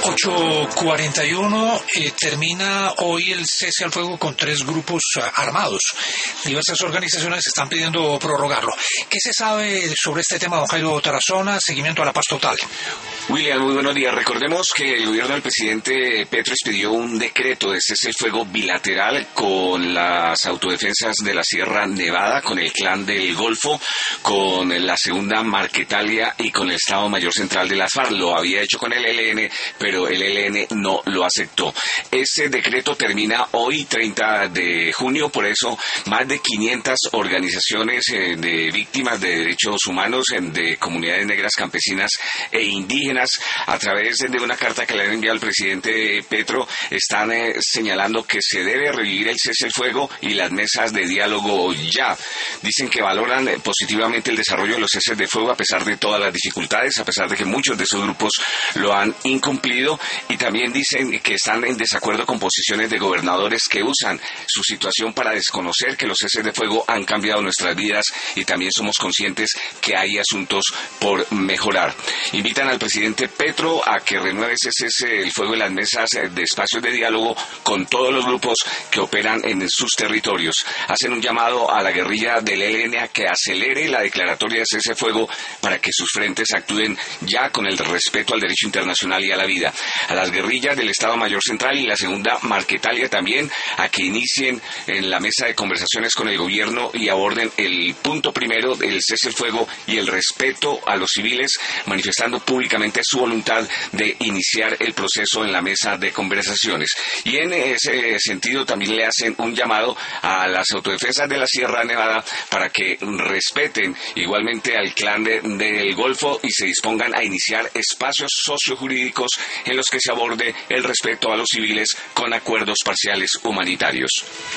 8:41, termina hoy el cese al fuego con 3 grupos armados. Diversas organizaciones están pidiendo prorrogarlo. ¿Qué se sabe sobre este tema, don Jairo Tarazona? Seguimiento a la paz total. William, muy buenos días. Recordemos que el gobierno del presidente Petro expidió un decreto de cese al fuego bilateral con las autodefensas de la Sierra Nevada, con el Clan del Golfo, con la Segunda Marquetalia y con el Estado Mayor Central de las FARC. Lo había hecho con el ELN, pero el ELN no lo aceptó. Ese decreto termina hoy, 30 de junio, por eso más de 500 organizaciones de víctimas de derechos humanos, de comunidades negras, campesinas e indígenas, a través de una carta que le han enviado al presidente Petro, están señalando que se debe revivir el cese al fuego y las mesas de diálogo ya. Dicen que valoran positivamente el desarrollo de los ceses de fuego a pesar de todas las dificultades, a pesar de que muchos de esos grupos lo han incumplido, y también dicen que están en desacuerdo con posiciones de gobernadores que usan su situación para desconocer que los ceses de fuego han cambiado nuestras vidas, y también somos conscientes que hay asuntos por mejorar. Invitan al presidente Petro a que renueve ese cese el fuego en las mesas de espacios de diálogo con todos los grupos que operan en sus territorios. Hacen un llamado a la guerrilla del ELN a que acelere la declaratoria de cese al fuego para que sus frentes actúen ya con el respeto al derecho internacional y a la vida. A las guerrillas del Estado Mayor Central y la Segunda Marquetalia también a que inicien en la mesa de conversaciones con el gobierno y aborden el punto primero del cese al fuego y el respeto a los civiles, manifestando públicamente su voluntad de iniciar el proceso en la mesa de conversaciones. Y en ese sentido también le hacen un llamado a las autodefensas de la Sierra Nevada para que respeten igualmente al Clan del Golfo y se dispongan a iniciar espacios sociojurídicos en los que se aborde el respeto a los civiles con acuerdos parciales humanitarios.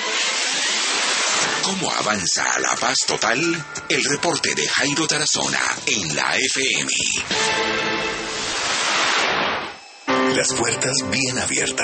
¿Cómo avanza la paz total? El reporte de Jairo Tarazona en la FM. Las puertas bien abiertas.